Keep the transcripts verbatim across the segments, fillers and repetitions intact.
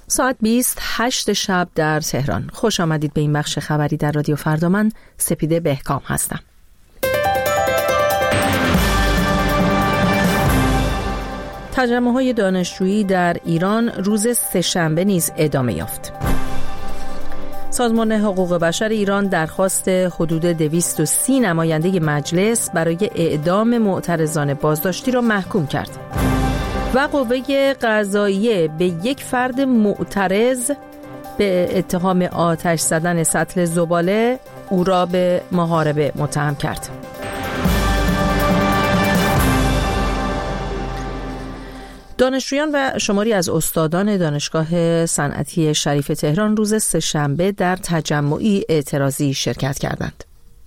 ساعت بیست هشت شب در تهران. خوش آمدید به این بخش خبری در رادیو فردا. من سپیده بهکام هستم. تجمع‌های دانشجویی در ایران روز سه‌شنبه نیز ادامه یافت. سازمان حقوق بشر ایران درخواست حدود دویست و سی نماینده مجلس برای اعدام معترضان بازداشتی را محکوم کرد و قوه قضاییه به یک فرد معترض به اتهام آتش زدن سطل زباله او را به محاربه متهم کرد. دانشجویان و شماری از استادان دانشگاه صنعتی شریف تهران روز سه‌شنبه در تجمعی اعتراضی شرکت کردند.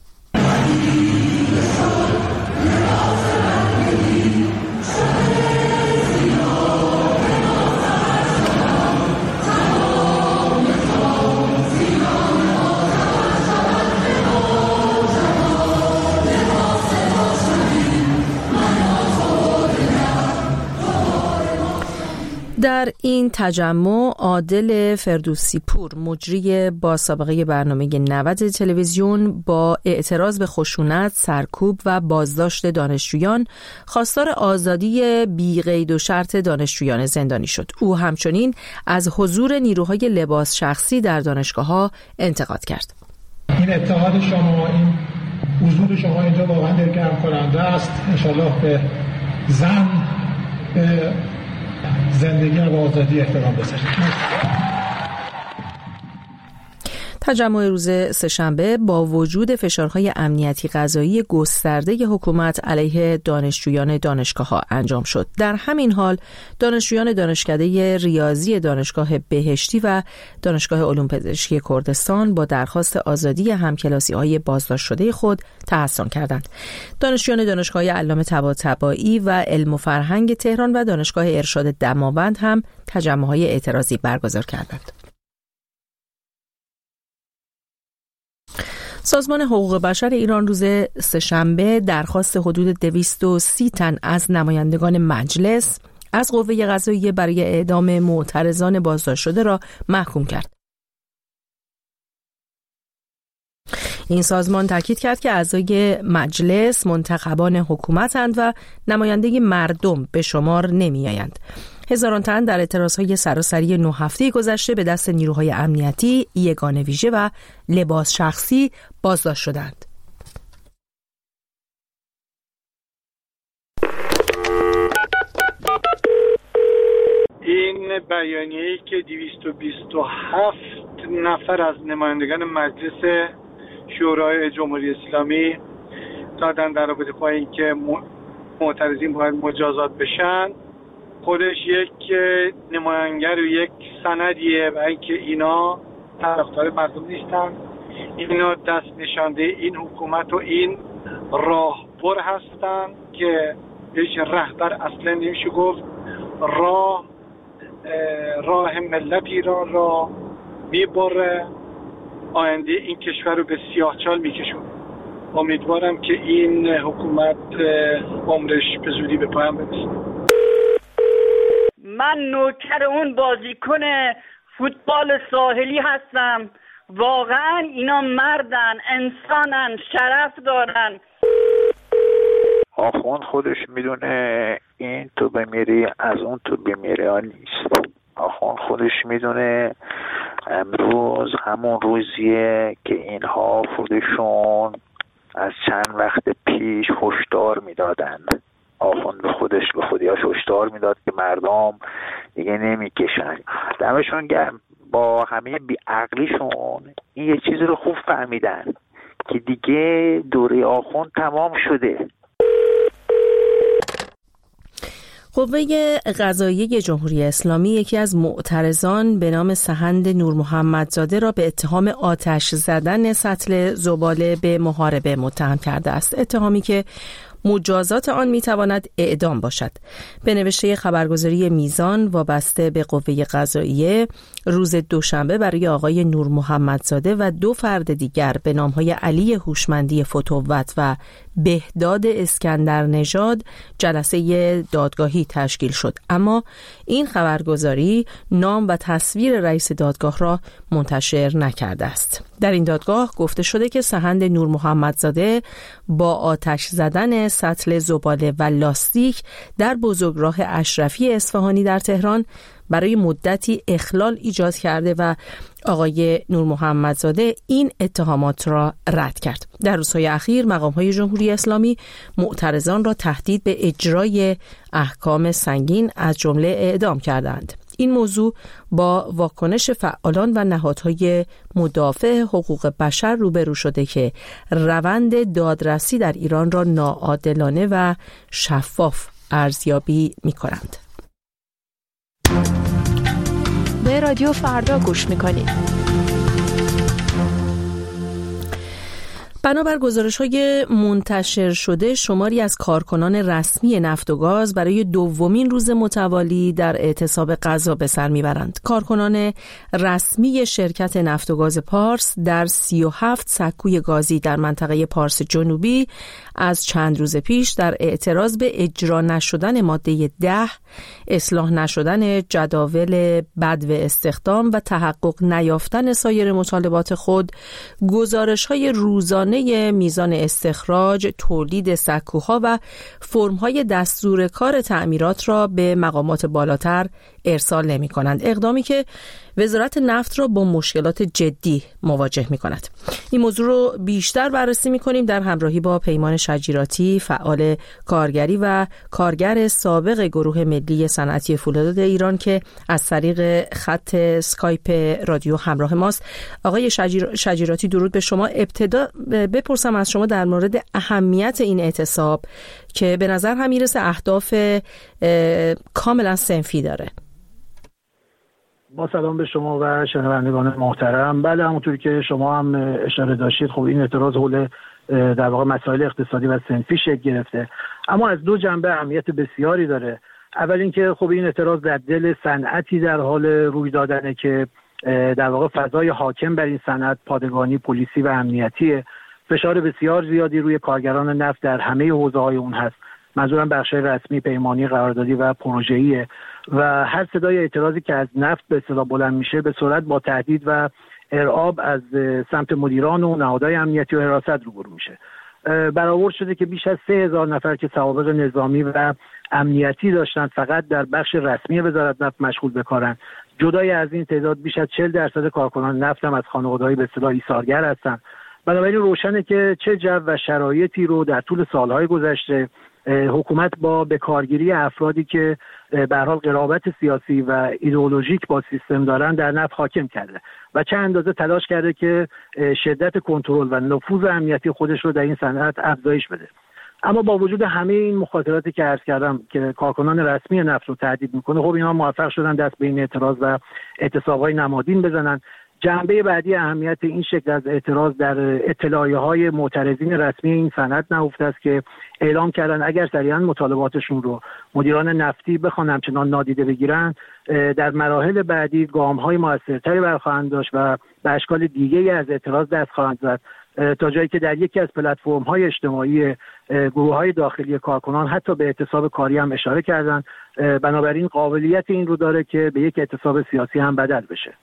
در این تجمع عادل فردوسی پور، مجری با سابقه برنامه نود تلویزیون، با اعتراض به خشونت، سرکوب و بازداشت دانشجویان خواستار آزادی بی قید و شرط دانشجویان زندانی شد. او همچنین از حضور نیروهای لباس شخصی در دانشگاه‌ها انتقاد کرد. این اتحاد شما، این حضور شما اینجا واقعا دلگرم کننده است. انشالله به زن، به زندگی و آزادی احترام بذارید. تجمع روز سه‌شنبه با وجود فشارهای امنیتی قضایی گسترده حکومت علیه دانشجویان دانشگاه‌ها انجام شد. در همین حال دانشجویان دانشکده ریاضی دانشگاه بهشتی و دانشگاه علوم پزشکی کردستان با درخواست آزادی همکلاسی‌های بازداشت شده خود تحصن کردند. دانشجویان دانشگاه علامه طباطبایی و علم و فرهنگ تهران و دانشگاه ارشاد دماوند هم تجمع‌های اعتراضی برگزار کردند. سازمان حقوق بشر ایران روز سه‌شنبه درخواست حدود دویست و سی تن از نمایندگان مجلس از قوه قضاییه برای اعدام معترضان بازداشت شده را محکوم کرد. این سازمان تاکید کرد که اعضای مجلس منتخبان حکومتند و نماینده مردم به شمار نمی‌آیند. هزاران تن در اعتراضهای سراسری نه هفته گذشته به دست نیروهای امنیتی، یگان ویژه و لباس شخصی بازداشت شدند. این بیانیه‌ای که دویست و بیست و هفت نفر از نمایندگان مجلس شورای جمهوری اسلامی دادن در رابطه با اینکه معترضین باید مجازات بشن، خودش یک نمایانگر و یک سندیه و اینکه اینا طرفدار مردم نیستن، اینا دست نشانده این حکومت و این راهبر هستن که بهش رهبر اصلا نمیشه گفت. راه راه ملت ایران را میبره، آینده این کشور رو به سیاهچال میکشون. امیدوارم که این حکومت عمرش به زودی به پایان برسه. من نوکر اون بازیکن فوتبال ساحلی هستم. واقعا اینا مردن، انسانن، شرف دارن. آخوند خودش میدونه این تو بمیری از اون تو بمیری ها نیست. آخوند خودش میدونه امروز همون روزیه که اینها خودشون از چند وقت پیش هشدار میدادن. آخوند به خودش به خودیاش هشدار میداد که مردم دیگه نمیکشن. دمشون گرم، با همه بیعقلیشون این یه چیزی رو خوب فهمیدن که دیگه دوره آخوند تمام شده. قوه قضاییه جمهوری اسلامی یکی از معترضان به نام سهند نور محمدزاده را به اتهام آتش زدن سطل زباله به محاربه متهم کرده است. اتهامی که مجازات آن میتواند اعدام باشد. به نوشته خبرگزاری میزان وابسته به قوه قضاییه، روز دوشنبه برای آقای نور محمدزاده و دو فرد دیگر به نامهای علی هوشمندی فتوت و بهداد اسکندر نژاد جلسه دادگاهی تشکیل شد، اما این خبرگزاری نام و تصویر رئیس دادگاه را منتشر نکرده است. در این دادگاه گفته شده که سحند نور محمدزاده با آتش زدن سطل زباله و لاستیک در بزرگراه اشرفی اصفهانی در تهران برای مدتی اخلال ایجاد کرده و آقای نور محمدزاده این اتهامات را رد کرد. در روزهای اخیر مقام‌های جمهوری اسلامی معترضان را تهدید به اجرای احکام سنگین از جمله اعدام کردند. این موضوع با واکنش فعالان و نهادهای مدافع حقوق بشر روبرو شده که روند دادرسی در ایران را ناعادلانه و شفاف ارزیابی می‌کنند. به رادیو فردا گوش میکنید. بنابر گزارش‌های منتشر شده، شماری از کارکنان رسمی نفت و گاز برای دومین روز متوالی در اعتصاب غذا به سر میبرند. کارکنان رسمی شرکت نفت و گاز پارس در سی و هفت سکوی گازی در منطقه پارس جنوبی از چند روز پیش در اعتراض به اجرا نشدن ماده ده، اصلاح نشدن جداول بدو استخدام و تحقق نیافتن سایر مطالبات خود، گزارش‌های روزانه میزان استخراج، تولید سکوها و فرم‌های دستور کار تعمیرات را به مقامات بالاتر ارسال نمی کنند. اقدامی که وزارت نفت را با مشکلات جدی مواجه می کند. این موضوع رو بیشتر بررسی می کنیم در همراهی با پیمان شجیراتی، فعال کارگری و کارگر سابق گروه ملی صنعتی فولادات ایران که از طریق خط اسکایپ رادیو همراه ماست. آقای شجیر... شجیراتی، درود به شما. ابتدا بپرسم از شما در مورد اهمیت این اعتصاب که به نظر هم میرسه اهداف کاملا صنفی داره. با سلام به شما و شنوندگان محترم. بله، همونطوری که شما هم اشاره داشتید، خب این اعتراض حول در واقع مسائل اقتصادی و صنفی شکل گرفته، اما از دو جنبه اهمیت بسیاری داره. اول اینکه خب این اعتراض در دل صنعتی در حال روی دادنه که در واقع فضای حاکم بر این صنعت پادگانی، پلیسی و امنیتیه. فشار بسیار زیادی روی کارگران نفت در همه حوزه‌های اون هست. منظورم بخش‌های رسمی، پیمانی، قراردادی و پروژه‌ایه و هر صدای اعتراضی که از نفت به اصطلاح بلند میشه به سرعت با تهدید و ارعاب از سمت مدیران و نهادهای امنیتی و حراست روبرو میشه. برآورد شده که بیش از سه هزار نفر که سوابق نظامی و امنیتی داشتن فقط در بخش رسمی وزارت نفت مشغول به کارن. جدای از این تعداد بیش از چهل درصد کارکنان نفت هم از خانواده‌های به اصطلاح ایثارگر هستن. بنابراین روشنه که چه جو و شرایطی رو در طول سالهای گذشته حکومت با بکارگیری افرادی که به هر حال قرابت سیاسی و ایدئولوژیک با سیستم دارن در نفت حاکم کرده و چه اندازه تلاش کرده که شدت کنترل و نفوذ امنیتی خودش رو در این صنعت افزایش بده. اما با وجود همه این مخاطراتی که عرض کردم که کارکنان رسمی نفت رو تهدید میکنه، خب اینها موفق شدن دست به این اعتراض و اعتصاب‌های نمادین بزنن. جنبه بعدی اهمیت این شکل از اعتراض در اطلاعیه‌های معترضین رسمی این صنعت نهفته است که اعلام کردن اگر سریعا مطالباتشون رو مدیران نفتی بخوان همچنان نادیده بگیرن، در مراحل بعدی گام‌های موثرتری برخواهند داشت و به اشکال دیگه‌ای از اعتراض دست خواهند زد، تا جایی که در یکی از پلتفرم‌های اجتماعی گروه‌های داخلی کارکنان حتی به اعتصاب کاری هم اشاره کردند. بنابراین قابلیت این رو داره که به یک اعتصاب سیاسی هم بدل بشه.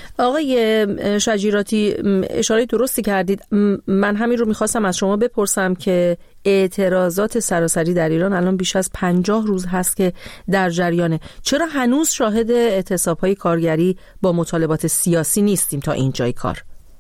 آقای شجیراتی، اشاره درستی کردید. من همین رو میخواستم از شما بپرسم که اعتراضات سراسری در ایران الان بیش از پنجاه روز هست که در جریانه. چرا هنوز شاهد اعتصاب‌های کارگری با مطالبات سیاسی نیستیم تا اینجای کار؟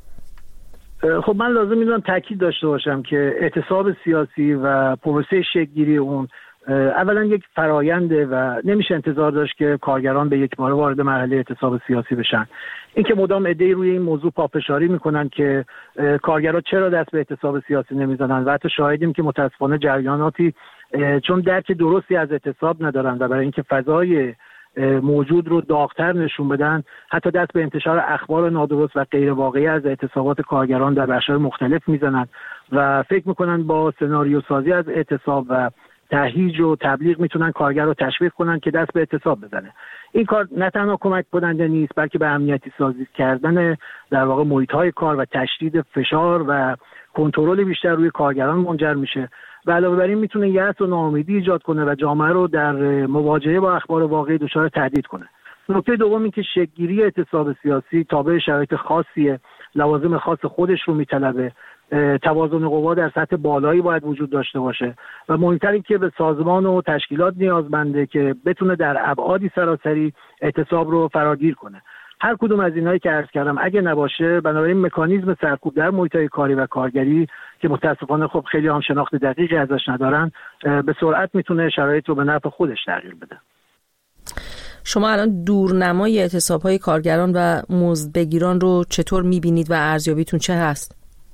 خب من لازم میدونم تاکید داشته باشم که اعتصاب سیاسی و پروسه شکل‌گیری اون اولا یک فراینده و نمیشه انتظار داشت که کارگران به یک باره وارد مرحله اعتصاب سیاسی بشن. اینکه مدام عده‌ای روی این موضوع پافشاری میکنن که کارگران چرا دست به اعتصاب سیاسی نمیزنن و حتی شاهدیم که متاسفانه جریاناتی چون درک درستی از اعتصاب ندارن و برای اینکه فضای موجود رو داغ‌تر نشون بدن، حتی دست به انتشار اخبار نادرست و غیر واقعی از اعتصابات کارگران در بخش‌های مختلف میزنن و فکر میکنن با سناریو سازی از اعتصاب و تهییج و تبلیغ میتونن کارگر رو تشویق کنن که دست به اعتصاب بزنه. این کار نه تنها کمک کننده نیست، بلکه به امنیتی سازی کردن در واقع محیط‌های کار و تشدید فشار و کنترل بیشتر روی کارگران منجر میشه و علاوه بر این میتونه یأس و ناامیدی ایجاد کنه و جامعه رو در مواجهه با اخبار واقعی دچار تهدید کنه. نکته دوم این که شکل‌گیری اعتصاب سیاسی تابع شرایط خاصیه، لوازم خاص خودش رو میطلبه، توازن قوا در سطح بالایی باید وجود داشته باشه و مهمتر این که به سازمان و تشکیلات نیازمنده که بتونه در ابعادی سراسری اعتصاب رو فراگیر کنه. هر کدوم از اینایی که عرض کردم اگه نباشه، بنابراین مکانیزم سرکوب در محیط‌های کاری و کارگری که متاسفانه خب خیلی هم شناخت دقیقی ازش ندارن، به سرعت میتونه شرایط رو به نفع خودش تغییر بده. شما الان دورنمای اعتصاب‌های کارگران و مزدبگیران رو چطور می‌بینید و ارزیابیتون چه هست؟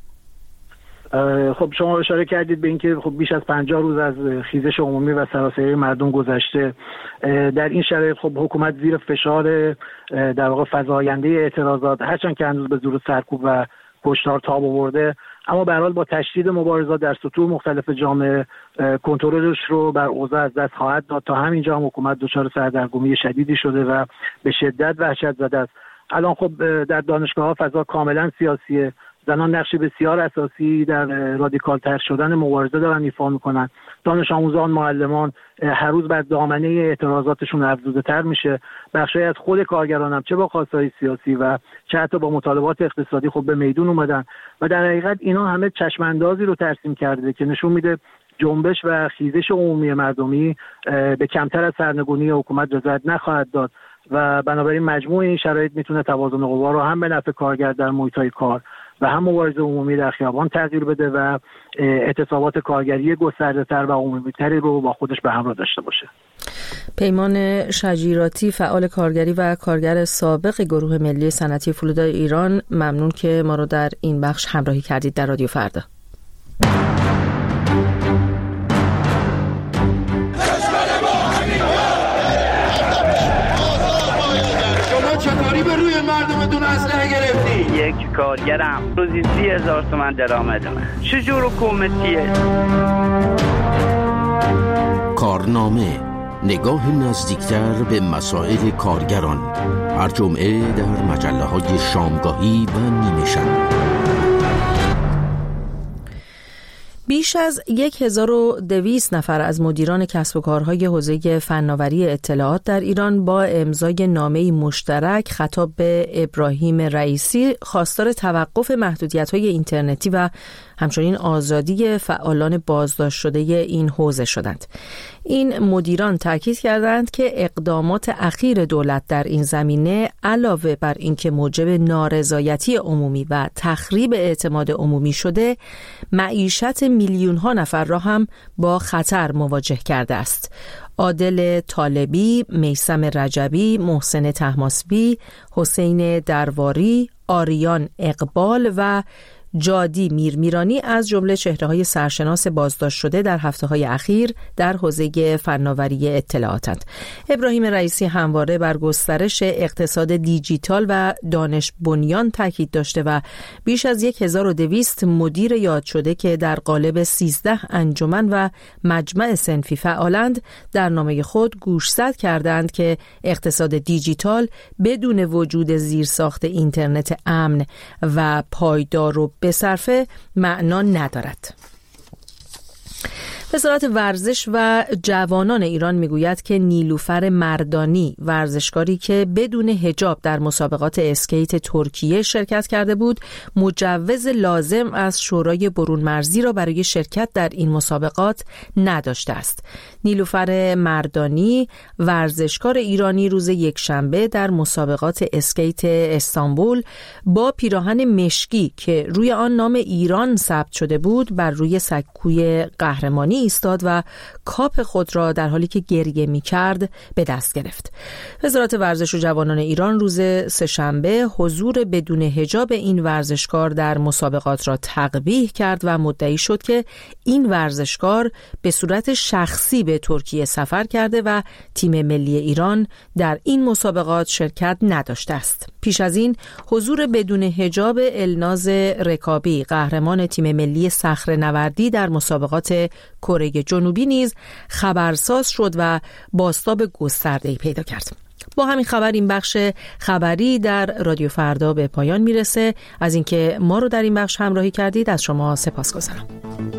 خب شما اشاره کردید به اینکه خب بیش از پنجاه روز از خیزش عمومی و سراسری مردم گذشته. در این شرایط خب حکومت زیر فشار در واقع فزاینده اعتراضات، هرچند که هنوز به زور سرکوب و کشتار تاب آورده، اما به هر حال با تشدید مبارزات در سطوح مختلف جامعه کنترلش رو بر اوضاع از دست خواهد داد. تا همینجا هم حکومت دچار سردرگمی شدیدی شده و به شدت وحشت زده است. الان خب در دانشگاه‌ها فضا کاملا سیاسیه. زنان نقش بسیار اساسی در رادیکال تر شدن مبارزه دارن ایفا میکنن. دانش آموزان، معلمان هر روز بر دامنه اعتراضاتشون افزوده تر میشه. بخشی از خود کارگران هم چه با خواستهای سیاسی و چه حتی با مطالبات اقتصادی خب به میدون اومدن و در حقیقت اینا همه چشماندازی رو ترسیم کرده که نشون میده جنبش و خیزش عمومی مردمی به کمتر از سرنگونی حکومت رضایت نخواهد داد و بنابراین مجموع این شرایط میتونه توازن قوا رو هم به نفع کارگر در محیط‌های کار و هم مبارزه عمومی در خیابان تغییر بده و اعتصابات کارگری گسترده‌تر و عمومی‌تری رو با خودش به همراه داشته باشه. پیمان شجیراتی، فعال کارگری و کارگر سابق گروه ملی صنعتی فولاد ایران، ممنون که ما رو در این بخش همراهی کردید در رادیو فردا. یک کارگرم روزی سی هزار تومن درآمدمه. چجور حکومتیه؟ کارنامه، نگاه نزدیکتر به مسائل کارگران، هر جمعه در مجله های شامگاهی و نیمه شب. بیش از هزار و دویست نفر از مدیران کسب و کارهای حوزه فناوری اطلاعات در ایران با امضای نامه‌ای مشترک خطاب به ابراهیم رئیسی خواستار توقف محدودیت‌های اینترنتی و همچنین آزادی فعالان بازداشت شده این حوزه شدند. این مدیران تاکید کردند که اقدامات اخیر دولت در این زمینه علاوه بر اینکه موجب نارضایتی عمومی و تخریب اعتماد عمومی شده، معیشت میلیون ها نفر را هم با خطر مواجه کرده است. عادل طالبی، میثم رجبی، محسن طهماسبی، حسین درواری، آریان اقبال و جادی میرمیرانی از جمله چهره‌های سرشناس بازداشت شده در هفته‌های اخیر در حوزه فناوری اطلاعاتند. ابراهیم رئیسی همواره بر گسترش اقتصاد دیجیتال و دانش بنیان تاکید داشته و بیش از هزار و دویست مدیر یاد شده که در قالب سیزده انجمن و مجمع صنفی فعالند در نامه خود گوشزد کردند که اقتصاد دیجیتال بدون وجود زیرساخت اینترنت امن و پایدار و به صرفه معنا ندارد. وزارت ورزش و جوانان ایران میگوید که نیلوفر مردانی، ورزشکاری که بدون حجاب در مسابقات اسکیت ترکیه شرکت کرده بود، مجوز لازم از شورای برون مرزی را برای شرکت در این مسابقات نداشته است. نیلوفر مردانی، ورزشکار ایرانی، روز یکشنبه در مسابقات اسکیت استانبول با پیراهن مشکی که روی آن نام ایران ثبت شده بود بر روی سکوی قهرمانی ایستاد و کاپ خود را در حالی که گریه می کرد به دست گرفت. وزارت ورزش و جوانان ایران روز سه‌شنبه حضور بدون حجاب این ورزشکار در مسابقات را تقبیح کرد و مدعی شد که این ورزشکار به صورت شخصی به ترکیه سفر کرده و تیم ملی ایران در این مسابقات شرکت نداشته است. پیش از این حضور بدون حجاب الناز رکابی، قهرمان تیم ملی صخره‌نوردی در مسابقات کره جنوبی نیز خبرساز شد و بازتاب گسترده‌ای پیدا کرد. با همین خبر این بخش خبری در رادیو فردا به پایان میرسه. از اینکه ما رو در این بخش همراهی کردید از شما سپاسگزارم.